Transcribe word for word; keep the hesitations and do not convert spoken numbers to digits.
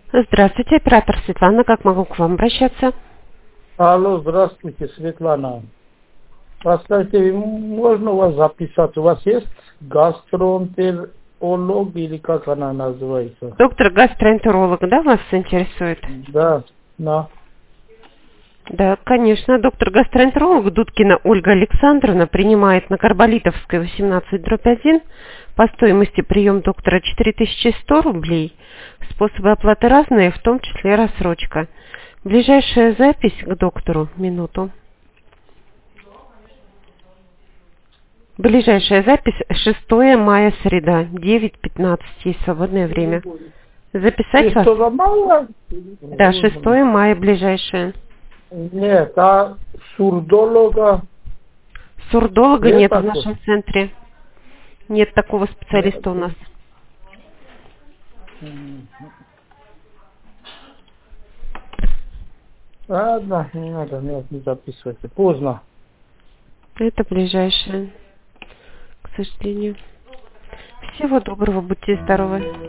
Здравствуйте, оператор Светлана. Как могу к вам обращаться? Алло, здравствуйте, Светлана. Поставьте, можно у вас записать? У вас есть гастроэнтеролог или как она называется? Доктор гастроэнтеролог, да, вас интересует? Да, да. Да, конечно. Доктор гастроэнтеролог Дудкина Ольга Александровна принимает на Карболитовской восемнадцать дробь один. По стоимости прием доктора четыре тысячи сто рублей. Способы оплаты разные, в том числе рассрочка. Ближайшая запись к доктору. Минуту. Ближайшая запись шестое мая, среда, девять пятнадцать, есть свободное время. Записать вас? шестого мая? Да, шестое мая ближайшее. Нет, а сурдолога? Сурдолога Нет нет в такого? нашем центре. Нет такого специалиста у нас. Ладно, не надо, нет, не записывайте. Поздно. Это ближайшее, к сожалению. Всего доброго, будьте здоровы.